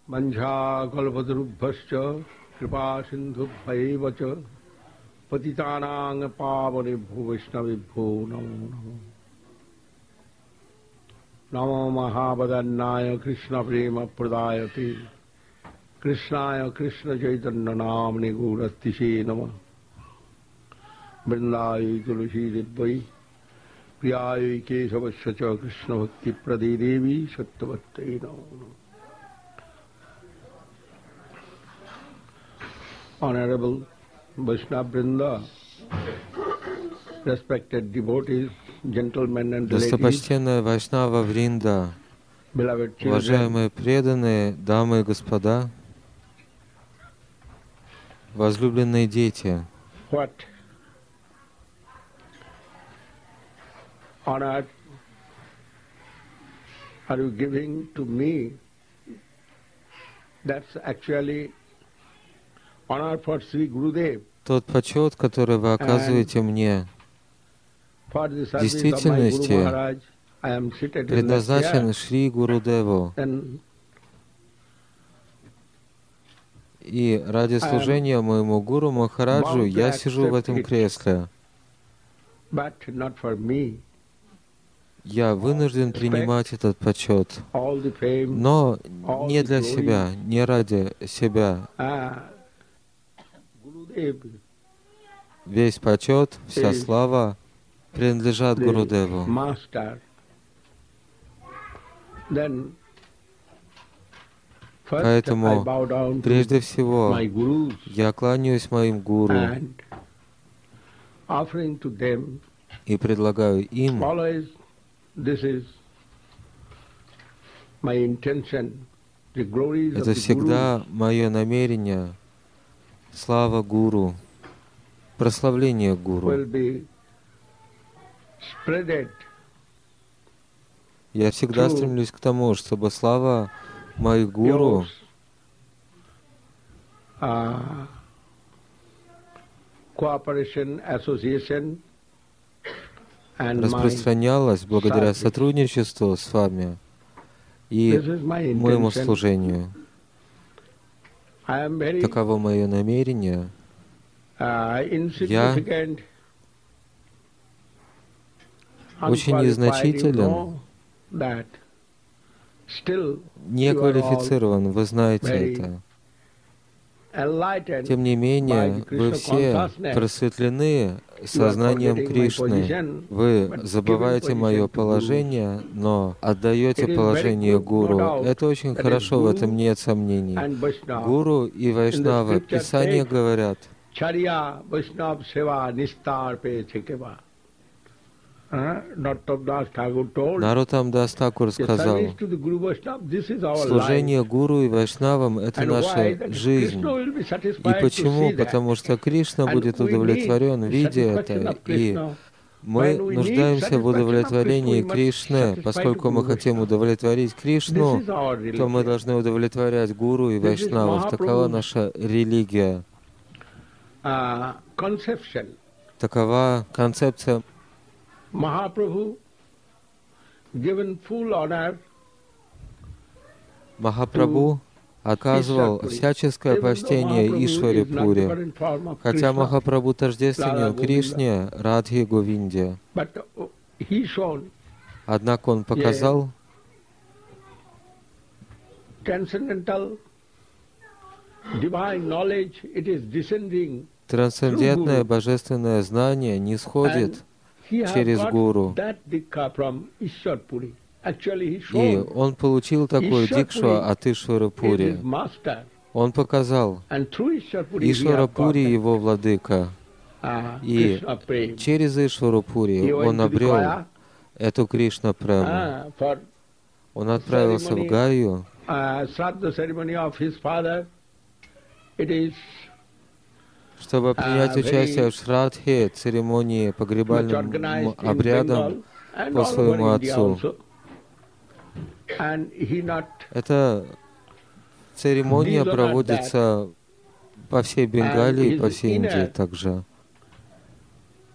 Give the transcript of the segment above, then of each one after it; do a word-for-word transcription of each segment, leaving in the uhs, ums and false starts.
Manjha kalpatarubhascha kripa sindhubhaiva cha patitanang pavanebhyo vaishnavibhyo namo namo. Namo mahabadannaya krishna prema pradayate krishnaya krishna chaitanya namne gaurastise namah. Vrindaya tulasi devvai priyaya kesavasya cha krishna bhakti prade devi sattvatte namo namo. Honorable Vaishnava Vrinda, respected devotees, gentlemen and ladies, Достопочтенная Вайшнава Вринда, beloved children, уважаемые преданные, дамы и господа, возлюбленные дети, what honor are you giving to me? That's actually honor for Sri Gurudev. тот почет, который вы оказываете мне, For the в service of my Guru действительности Maharaj, I am seated in that предназначен chair. Шри Гурудеву. Then И ради служения моему Гуру Махараджу я сижу в этом кресле. but not for me. Я вынужден принимать этот почет, All the fame, но не для себя, не ради себя. ah, Gurudev, Весь почет, вся слава принадлежат the Гурудеву. master. Then first I Поэтому bow down прежде to всего my gurus я кланяюсь моим гуру and offering to them. и предлагаю им, Always this is my intention. The glories of это the всегда мое намерение, слава Гуру, прославление Guru Гуру. will be spreaded. Я всегда through стремлюсь к тому, чтобы слава моих гуру yours, uh, cooperation, association, and my, распространялась благодаря service. сотрудничеству с вами и This is my моему intention. служению. I am very Таково мое намерение. uh, insignificant, очень unqualified, you незначителен, know that still не you are all квалифицирован, вы знаете very это. enlightened Тем не by менее, the вы Krishna все consciousness. просветлены You are сознанием forgetting my Кришны. position, Вы but забываете giving мое position to положение, но отдаете It is very положение good, no гуру. doubt, Это очень that is хорошо, в этом Guru нет сомнений. and Vaishnava. Гуру и Вайшнава, In the scripture Писания says, говорят, Charya Vaishnava Seva Nistar Pe Chekeva. Narottama Das Thakur told, Нароттам Дас Такур the сказал, service to the Guru Vaishnava, this is our life. служение гуру и вайшнавам — это And why? наша That жизнь. Krishna will be И satisfied to почему? see that. Потому что Кришна And будет we удовлетворен, need видя satisfaction это. of И Krishna. мы When we need нуждаемся в satisfaction of удовлетворении Krishna, we must Кришны. satisfy Поскольку the мы Guru хотим Vaishnava. удовлетворить Кришну, This is our то мы religion. должны удовлетворять гуру и This is вайшнавов. Такова Mahaprabhu's наша религия. uh, conception. Такова концепция. Mahaprabhu given full honor Махапрабху оказывал всяческое почтение Ишваре Пури, хотя Махапрабху тождественен Кришне, Радхе и Говинде. Однако он показал трансцендентное божественное знание не сходит через гуру. И он получил такую дикшу от Ишвара Пури. Он показал, Ишвара Пури его владыка. И через Ишвару Пури он обрел эту Кришна прему. Он отправился в Гаю, чтобы принять участие в Шрадхе, церемонии погребальным обрядом по своему отцу. Эта церемония проводится по всей Бенгалии, по всей Индии также.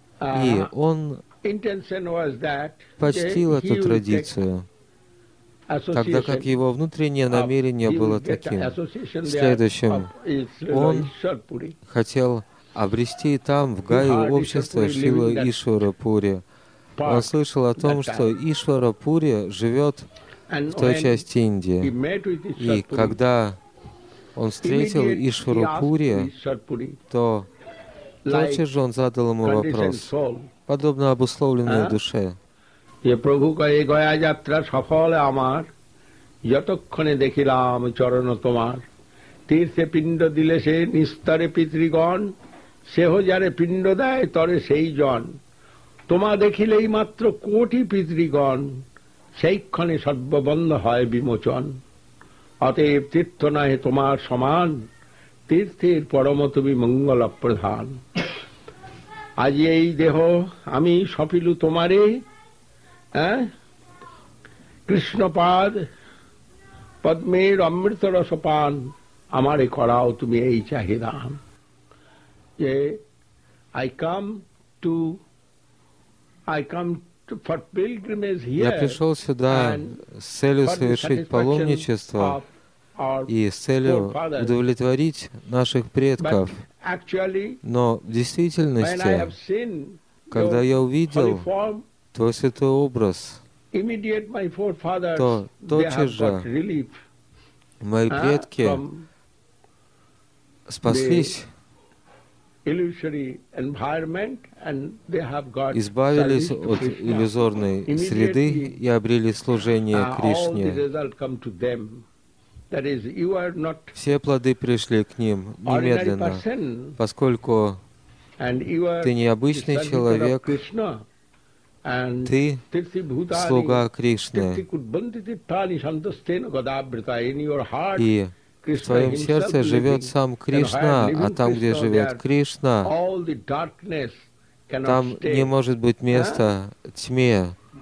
И он почтил эту традицию. тогда как его внутреннее намерение было таким. Следующим, он хотел обрести там, в Гае, общество Шрилы Ишвара Пури. Он слышал о том, что Ишвара Пури живет в той части Индии. И когда он встретил Ишвару Пури, то тотчас же он задал ему вопрос, подобно обусловленной душе. যে প্রভু কয়ে গয়া যাত্রা সফল আমার যতক্ষণে দেখিলাম চরণ তোমার তীর্থে পিণ্ড দিলে সে নিস্তরে পিতৃগণ সেহ যারে পিণ্ড দেয় তরে সেই জন তোমা দেখিলেই মাত্র কোটি পিতৃগণ সেইক্ষণে সর্ববন্ধ হয় বিমোচন অতএব তীর্থ নহে তোমার সমান তীর্থের পরম তুমি মঙ্গল প্রধান আজ এই দেহ আমি সপিলু তোমারে কৃষ্ণপাদ পদ্মের অমৃত রসপান আমারে করাও তুমি এই চাহিদান যে I come to I come to, for pilgrimage here. Я пришел сюда с целью совершить паломничество и с целью удовлетворить наших предков. Но в действительности, когда я увидел Твой святой образ, то тотчас же мои предки спаслись, избавились от иллюзорной среды и обрели служение Кришне. Все плоды пришли к ним немедленно, поскольку ты необычный человек, ты слуга Кришны, и в твоем сердце живет сам Кришна, а там, где живет Кришна, там не может быть места тьме.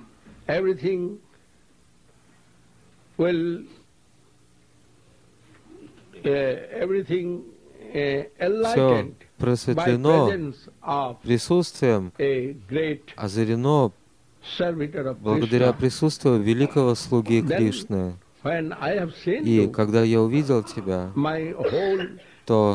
Все просветлено присутствием, озарено благодаря присутствию великого слуги Кришны. И когда я увидел тебя, то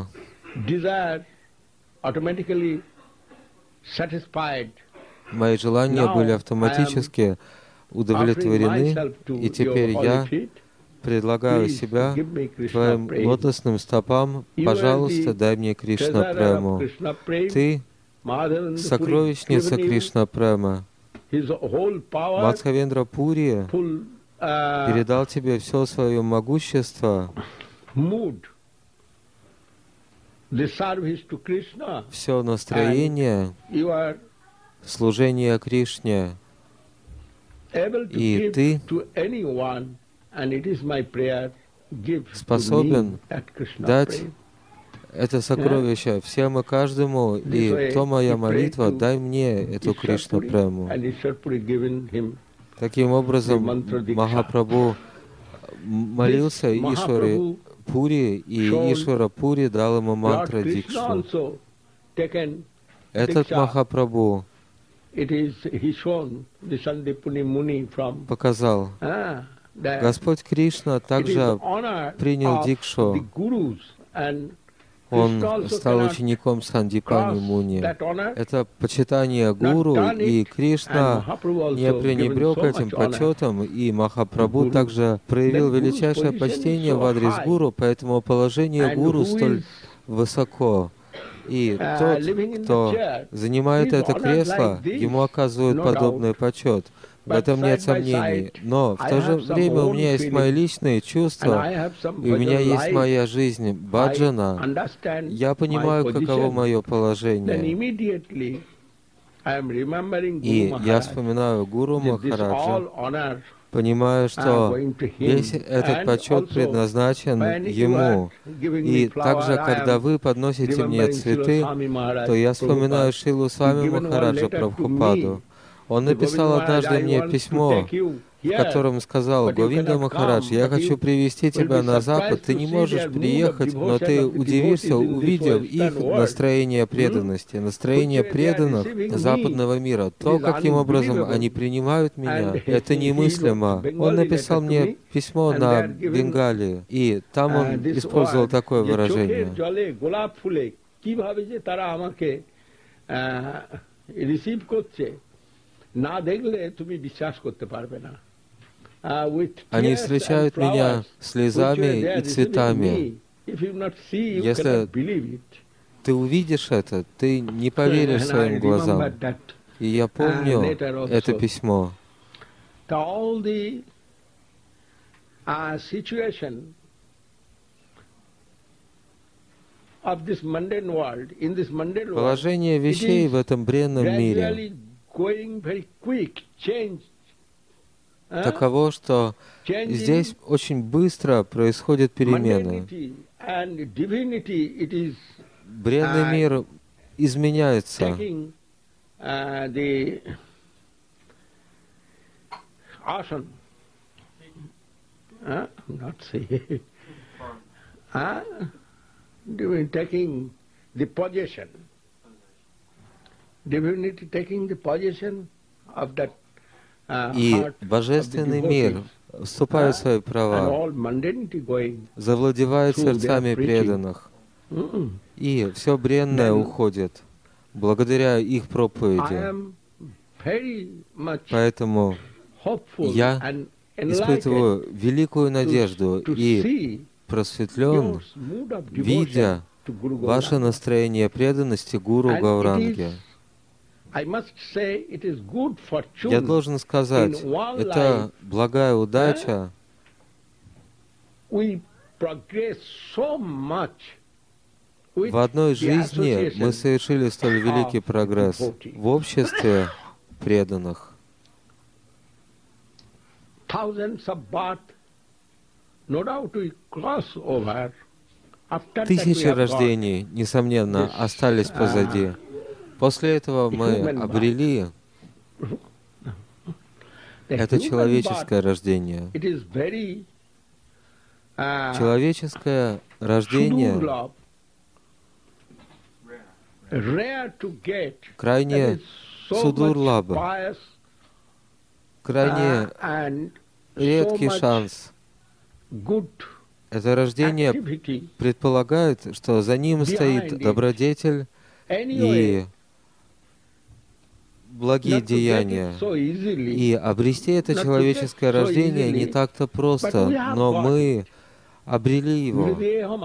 мои желания были автоматически удовлетворены, и теперь я предлагаю себя твоим лотосным стопам, пожалуйста, дай мне Кришна Прему. Ты сокровищница Кришна Према. Мадхавендра Пури передал тебе все свое могущество, все настроение, служение Кришне, и ты способен дать это сокровище всем и каждому, и то моя молитва, дай мне эту Кришна Прему. Таким образом, Махапрабху молился Ишваре Пури, и Ишвара Пури дал ему мантра Дикшу. Этот Махапрабху показал, Господь Кришна также принял Дикшу. Он стал учеником Сандипани Муни. Это почитание гуру, и Кришна не пренебрег этим почетом, и Махапрабху также проявил величайшее почтение в адрес гуру, поэтому положение гуру столь высоко. И тот, кто занимает это кресло, ему оказывают подобный почет. В этом нет сомнений. Но в то же время у меня есть мои личные чувства, и у меня есть моя жизнь баджана. Я понимаю, каково мое положение. И я вспоминаю Гуру Махараджа, понимаю, что весь этот почет предназначен ему. И также, когда вы подносите мне цветы, то я вспоминаю Шрилу Свами Махараджа Прабхупаду. Он написал однажды мне письмо в котором сказал Говинда Махарадж: «Я хочу привести тебя на Запад, ты не можешь приехать, но ты удивишься, увидев их настроение преданности, настроение преданных западного мира. То, каким образом они принимают меня, это немыслимо». Он написал мне письмо на Бенгалии, и там он использовал такое выражение. Они встречают меня слезами и цветами. Если ты увидишь это, ты не поверишь своим глазам. И я помню это письмо. Положение вещей в этом бренном мире таково, что здесь очень быстро происходят перемены. Бренный мир изменяется. И божественный мир, вступая в свои права, завладевает сердцами преданных, и все бренное уходит благодаря их проповеди. Поэтому я испытываю великую надежду и просветлен, видя ваше настроение преданности Гуру Гауранге. Я должен сказать, это благая удача. В одной жизни мы совершили столь великий прогресс в обществе преданных. Тысячи рождений, несомненно, остались позади. После этого мы обрели это человеческое рождение. Человеческое рождение крайне судурлаба, крайне редкий шанс. Это рождение предполагает, что за ним стоит добродетель и благие деяния. И обрести это человеческое рождение не так-то просто, но мы обрели его.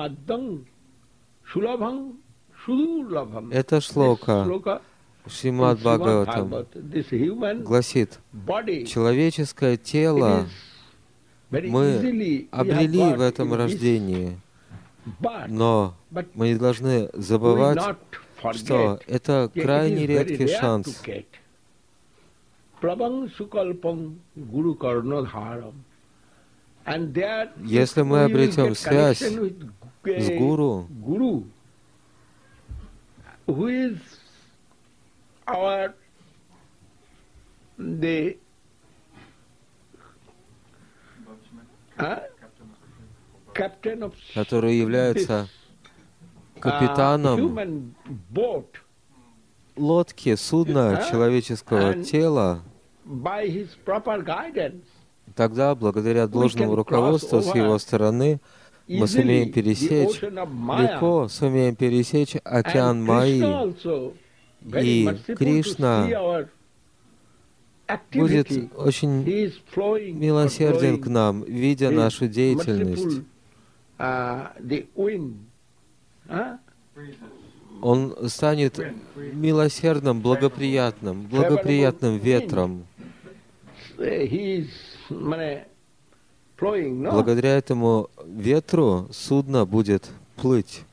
Это шлока Шримад Бхагаватам гласит: человеческое тело мы обрели в этом рождении, но мы не должны забывать, что это крайне редкий шанс. Если мы обретем связь с Гуру, который является капитаном лодки, судна человеческого тела, тогда, благодаря должному руководству с его стороны, мы сумеем пересечь, легко сумеем пересечь океан Майи, и Кришна будет очень милосерден к нам, видя нашу деятельность. Он станет милосердным, благоприятным, благоприятным ветром. Благодаря этому ветру судно будет плыть.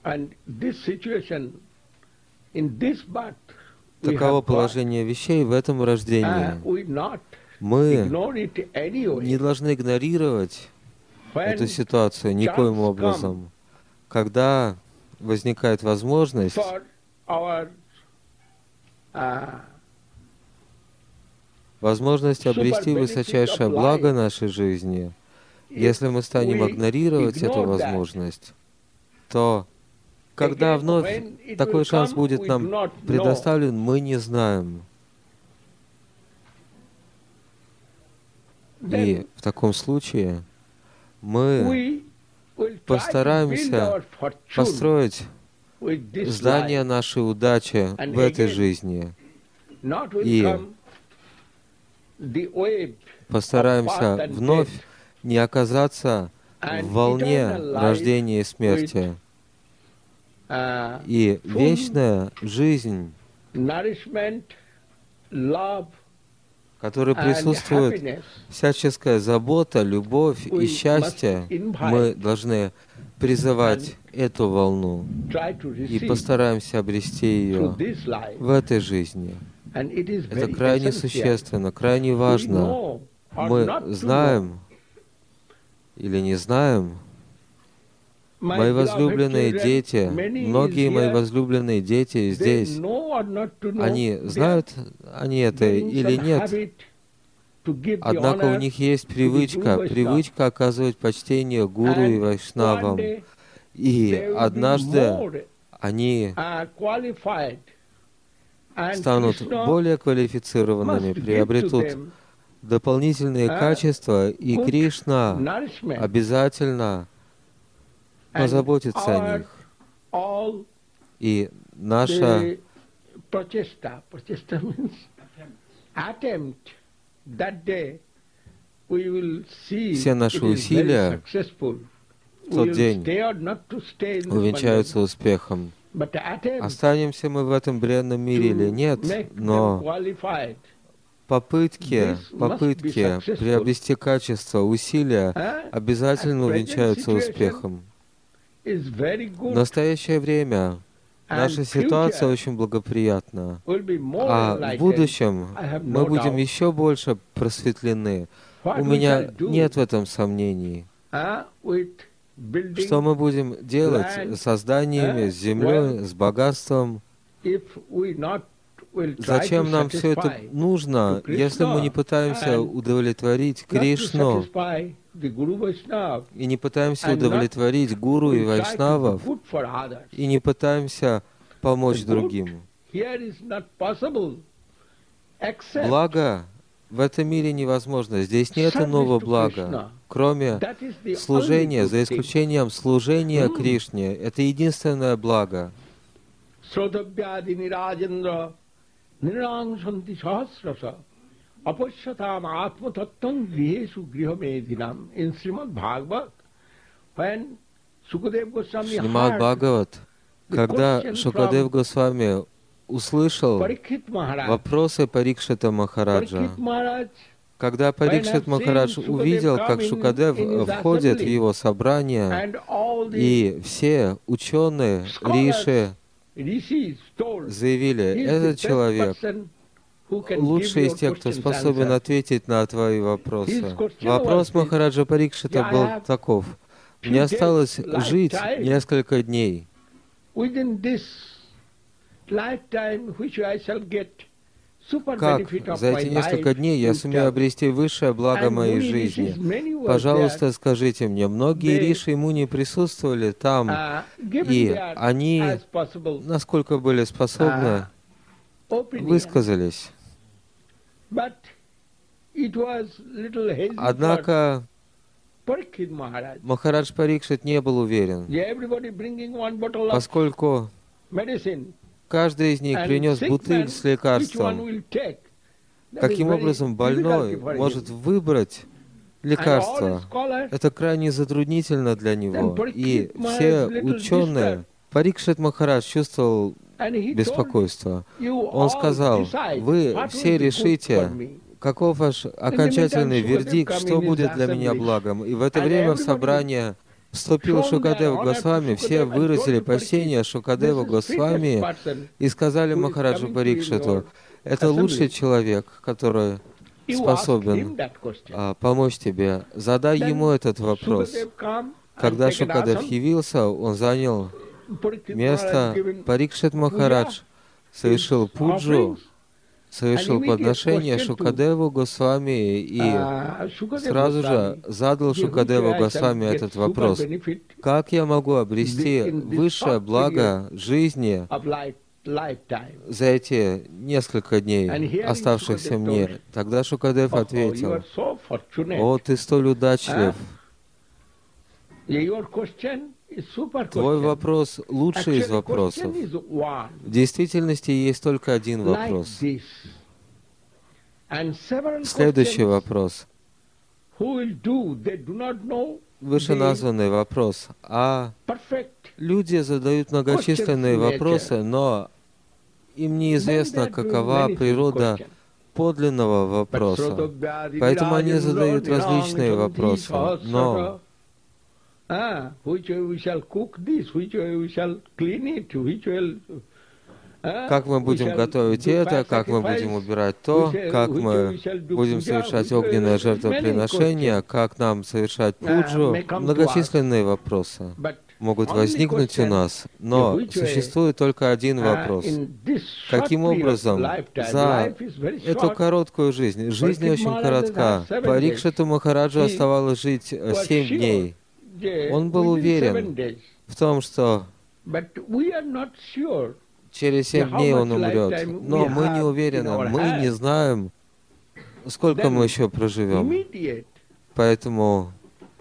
Таково положение вещей в этом рождении. Мы не должны игнорировать эту ситуацию никоим образом. Когда возникает возможность возможность обрести высочайшее благо нашей жизни, если мы станем игнорировать эту возможность, то когда вновь такой шанс будет нам предоставлен, мы не знаем. И в таком случае мы постараемся построить здание нашей удачи в этой жизни и постараемся вновь не оказаться в волне рождения и смерти. И вечная жизнь, которой присутствует всяческая забота, любовь и счастье, мы должны призывать эту волну и постараемся обрести ее в этой жизни. Это крайне существенно, крайне важно. Мы знаем или не знаем, мои возлюбленные дети, многие мои возлюбленные дети здесь, они знают они это или нет, однако у них есть привычка, привычка оказывать почтение гуру и вайшнавам, и однажды они станут более квалифицированными, приобретут дополнительные качества, и Кришна обязательно позаботиться о них. И наша все наши усилия в тот день увенчаются успехом. Останемся мы в этом бренном мире или нет, но попытки, попытки приобрести качество, усилия обязательно увенчаются успехом. В настоящее время наша ситуация очень благоприятна, а в будущем мы будем еще больше просветлены. У меня нет в этом сомнений. Что мы будем делать с созданиями, с землей, с богатством? Зачем нам все это нужно, если мы не пытаемся удовлетворить Кришну и не пытаемся удовлетворить гуру и вайшнавов и не пытаемся помочь другим? Благо в этом мире невозможно. Здесь нет иного блага, кроме служения, за исключением служения Кришне. Это единственное благо. Шримад Бхагават, когда Шукадев Госвами услышал вопросы Парикшита Махараджа, когда Парикшит Махарадж увидел, как Шукадев входит в его собрание, и все ученые, риши, заявили, этот человек лучший из тех, кто способен ответить на твои вопросы. Вопрос Махараджа Парикшита был таков. Мне осталось жить несколько дней. Как за эти несколько дней я сумею обрести высшее благо моей жизни? Пожалуйста, скажите мне, многие риши и муни присутствовали там, и они, насколько были способны, высказались. Однако Махарадж Парикшит не был уверен, поскольку каждый из них принес бутыль с лекарством. Каким образом больной может выбрать лекарство? Это крайне затруднительно для него. И все ученые, Парикшит Махарадж чувствовал беспокойство. Он сказал, вы все решите, каков ваш окончательный вердикт, что будет для меня благом. И в это время в собрание вступил Шукадева Госвами, все выразили почтение Шукадеву Госвами и сказали Махараджу Парикшиту, это лучший человек, который способен а, помочь тебе. Задай ему этот вопрос. Когда Шукадев явился, он занял место. Парикшит Махарадж совершил пуджу совершил подношение Шукадеву Госвами и сразу же задал Шукадеву Госвами этот вопрос: как я могу обрести высшее благо жизни за эти несколько дней, оставшихся мне? Тогда Шукадев ответил: «О, ты столь удачлив! Твой вопрос лучший из вопросов. В действительности есть только один вопрос. Следующий вопрос. Вышеназванный вопрос. А люди задают многочисленные вопросы, но им неизвестно, какова природа подлинного вопроса. Поэтому они задают различные вопросы. Но Ah, which way we shall cook this, which way we shall clean it, which way... Как мы будем готовить это, как мы будем убирать то, как мы будем совершать огненное жертвоприношение, как нам совершать пуджу. Многочисленные вопросы могут возникнуть у нас, но существует только один вопрос. Каким образом за эту короткую жизнь, жизнь очень коротка, Парикшиту Махараджу оставалось жить семь дней. Он был уверен в том, что через семь дней он умрет. Но мы не уверены, мы не знаем, сколько мы еще проживем. Поэтому,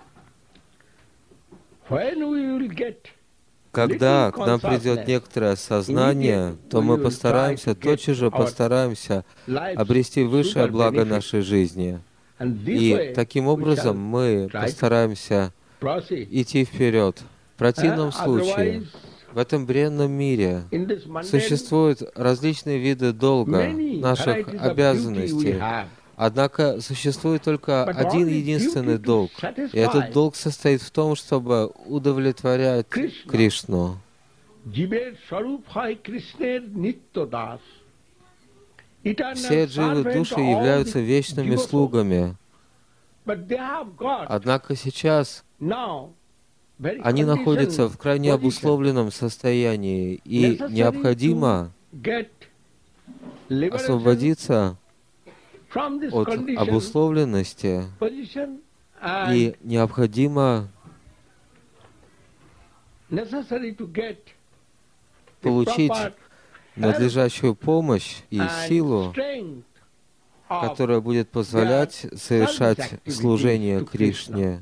когда к нам придет некоторое сознание, то мы постараемся, тотчас же постараемся обрести высшее благо нашей жизни. И таким образом мы постараемся идти вперед. В противном случае, в этом бренном мире существуют различные виды долга, наших обязанностей. Однако существует только один единственный долг. И этот долг состоит в том, чтобы удовлетворять Кришну. Все дживы души являются вечными слугами. Однако сейчас они находятся в крайне обусловленном состоянии, и необходимо освободиться от обусловленности, и необходимо получить надлежащую помощь и силу, которая будет позволять совершать служение Кришне.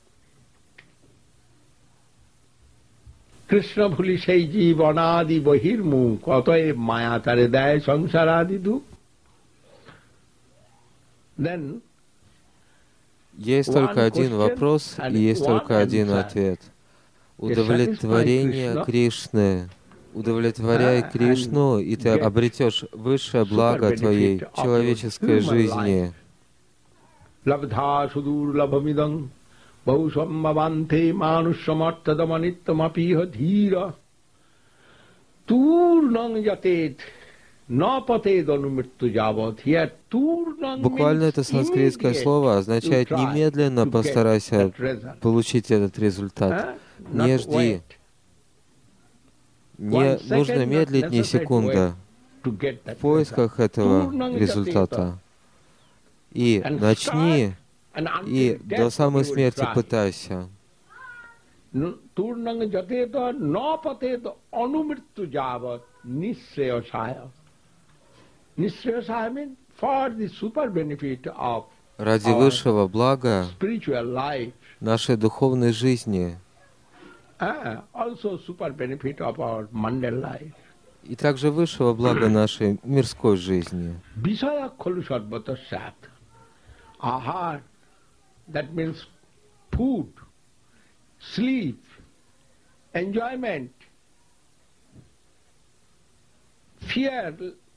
কৃষ্ণ ভুলি সেই জীব অনাদি বহির্মুখ অতএব মায়া তারে দেয় সংসারাদি দুঃখ. Есть только один вопрос и есть только один ответ. Удовлетворение Кришны. Удовлетворяй Кришну, и ты обретешь высшее благо твоей человеческой жизни. Лабдха судур лабамидам बहुसंभवान्ते मानुष्यमर्थदमनित्यमपीह धीर तूर्णं यतेत न पतेदनुमृत्यु यावत्. Буквально это санскритское слово означает «немедленно постарайся получить этот результат». Не жди. Не нужно медлить ни секунды в поисках этого результата. И начни, и до самой смерти пытайся. Ради высшего блага нашей духовной жизни и также высшего блага нашей мирской жизни. That means food, sleep, enjoyment, fear.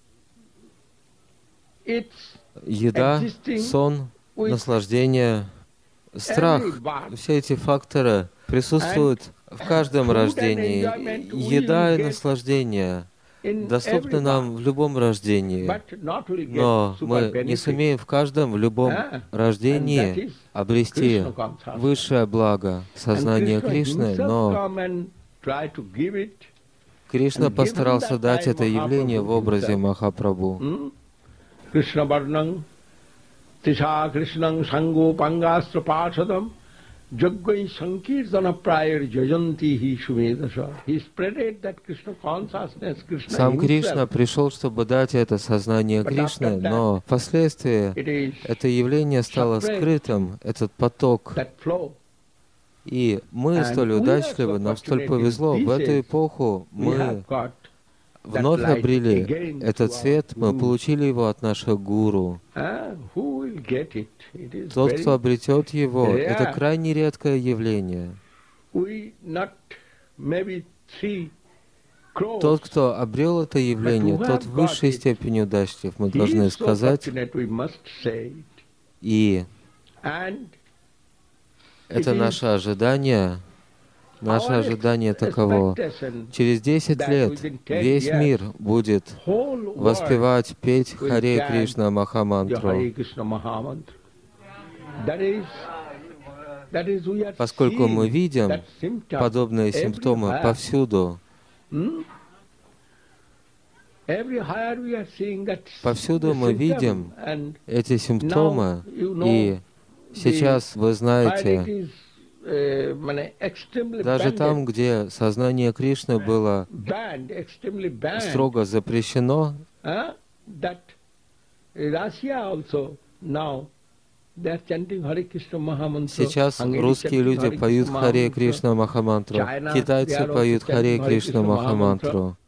It's еда, сон, наслаждение, страх. Все эти факторы присутствуют в каждом рождении. Еда и наслаждение доступны нам в любом рождении, но мы не сумеем в каждом, в любом рождении обрести высшее благо, сознание Кришны, но Кришна постарался дать это явление в образе Махапрабху. Krishna Varnam, Tisha Krishnam Sango Pangastra Parshadam, Jaggai Sankirtana Prayar Jajanti Hi Shumedasa. He spreaded that Krishna consciousness, Krishna Сам Кришна пришел, чтобы дать это сознание Кришны, но впоследствии это явление стало скрытым, этот поток. И мы столь удачливы, нам столь повезло. В эту эпоху мы вновь обрели этот свет, мы получили его от наших гуру. Тот, кто обретет его, это крайне редкое явление. Тот, кто обрел это явление, тот в высшей степени удачлив, мы должны сказать. И это наше ожидание, наше ожидание таково. Через десять лет весь мир будет воспевать, петь Харе Кришна Махамантру. Поскольку мы видим подобные симптомы повсюду, повсюду мы видим эти симптомы, и сейчас, вы знаете, даже там, где сознание Кришны было строго запрещено, сейчас русские люди поют Харе Кришна Махамантру, китайцы поют Харе Кришна Махамантру.